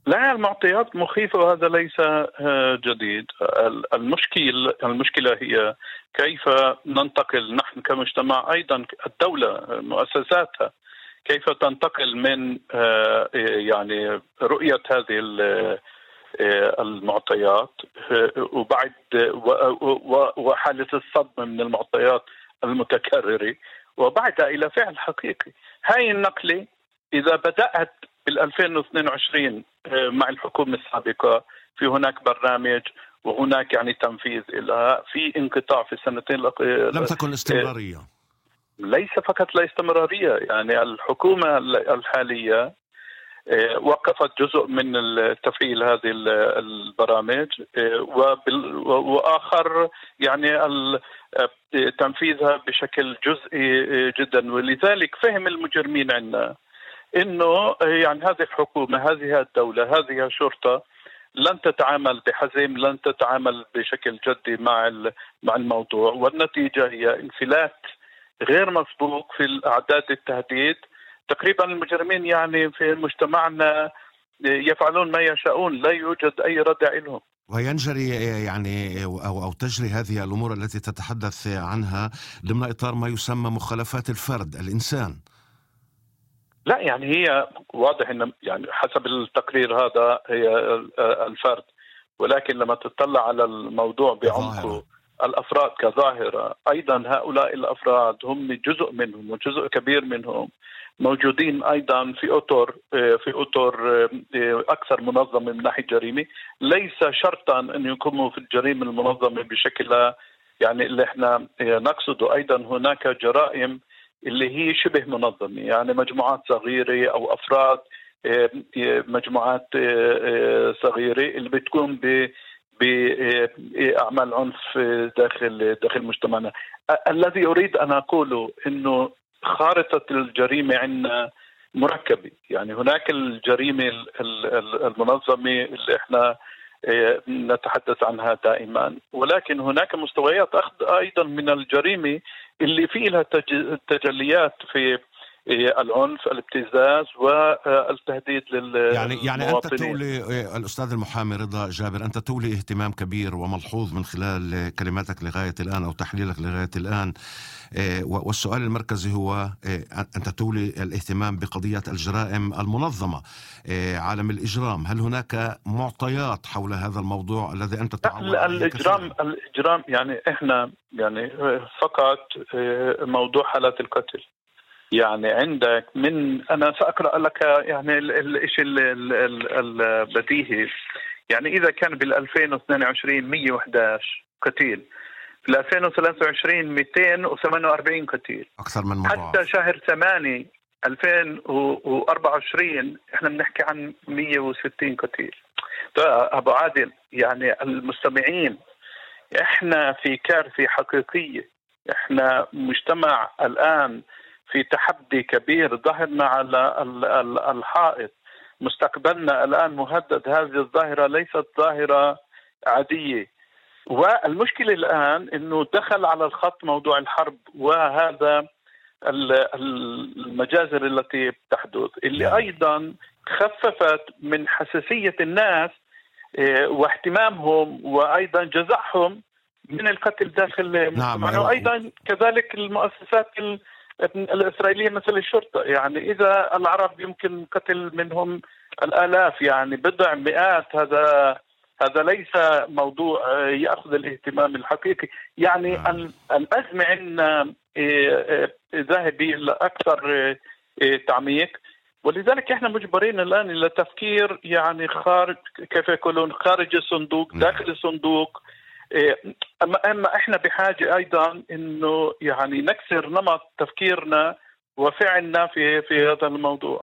لا، المعطيات مخيفة وهذا ليس جديد. المشكلة هي كيف ننتقل نحن كمجتمع، أيضا الدولة مؤسساتها كيف تنتقل من يعني رؤية هذه المعطيات وبعد وحالة الصدمة من المعطيات المتكررة وبعدها إلى فعل حقيقي. هاي النقلة إذا بدأت بال 2022 مع الحكومة السابقة، في هناك برنامج وهناك يعني تنفيذ لها، في انقطاع في السنتين لم تكن استمرارية. ليس فقط لا استمرارية، يعني الحكومة الحالية وقفت جزء من تفعيل هذه البرامج وآخر يعني تنفيذها بشكل جزئي جدا. ولذلك فهم المجرمين عندنا إنه يعني هذه الحكومة، هذه الدولة، هذه الشرطة لن تتعامل بحزم، لن تتعامل بشكل جدي مع الموضوع، والنتيجة هي انفلات غير مسبوق في الأعداد التهديد. تقريبا المجرمين يعني في مجتمعنا يفعلون ما يشاءون، لا يوجد أي ردع لهم. وينجري يعني أو تجري هذه الأمور التي تتحدث عنها ضمن إطار ما يسمى مخالفات الفرد الإنسان. لا، يعني هي واضح إن يعني حسب التقرير هذا هي الفرد، ولكن لما تطلع على الموضوع بعمقه الأفراد كظاهرة، أيضا هؤلاء الأفراد هم جزء منهم وجزء كبير منهم موجودين أيضا في أطر أكثر منظمة من ناحية جريمة. ليس شرطا أن يكونوا في الجريمة المنظمة بشكل يعني اللي احنا نقصده. أيضا هناك جرائم اللي هي شبه منظمة، يعني مجموعات صغيرة أو أفراد مجموعات صغيرة اللي بتكون بأعمال عنف داخل مجتمعنا. الذي أريد أن أقوله إنه خارطة الجريمة عندنا مركبة. يعني هناك الجريمة المنظمة اللي احنا نتحدث عنها دائما، ولكن هناك مستويات أيضا من الجريمة اللي فيه لها تجليات في العنف، الابتزاز والتهديد للمواطنين. يعني أنت تولي الأستاذ المحامي رضا جابر، أنت تولي اهتمام كبير وملحوظ من خلال كلماتك لغاية الآن أو تحليلك لغاية الآن، والسؤال المركزي هو أنت تولي الاهتمام بقضية الجرائم المنظمة، عالم الإجرام. هل هناك معطيات حول هذا الموضوع الذي أنت تعول عليه؟ الإجرام يعني إحنا يعني فقط موضوع حالات القتل. يعني عندك أنا سأقرأ لك يعني الشيء البديهي. يعني إذا كان بال 2022 111 قتيل، في 2023 248 قتيل، أكثر من مضاعف. حتى شهر 8 2024 احنا بنحكي عن 160 قتيل. أبو عادل، يعني المستمعين، احنا في كارثة حقيقية. احنا مجتمع الآن في تحدي كبير ظهرنا على الحائط. مستقبلنا الآن مهدد. هذه الظاهرة ليست ظاهرة عادية، والمشكلة الآن أنه دخل على الخط موضوع الحرب وهذا المجازر التي تحدث، اللي أيضا خففت من حساسية الناس واهتمامهم وأيضا جزعهم من القتل داخل مجتمعنا. وأيضا كذلك المؤسسات الإسرائيلية مثل الشرطة. يعني إذا العرب يمكن قتل منهم الآلاف، يعني بضع مئات، هذا ليس موضوع يأخذ الاهتمام الحقيقي. يعني الأزمة عندنا ذاهبة لأكثر تعميق، ولذلك احنا مجبرين الآن إلى تفكير يعني خارج، كيف يقولون، خارج الصندوق داخل الصندوق. أما احنا بحاجة أيضا إنه يعني نكسر نمط تفكيرنا وفعلنا في هذا الموضوع.